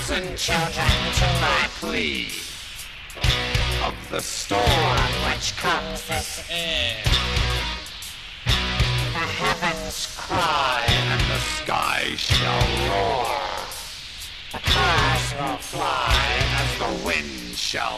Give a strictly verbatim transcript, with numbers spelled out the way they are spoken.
Listen, children, to my plea. Of the storm which comes this eve, the heavens cry and the sky shall roar. The cars will fly as the wind shall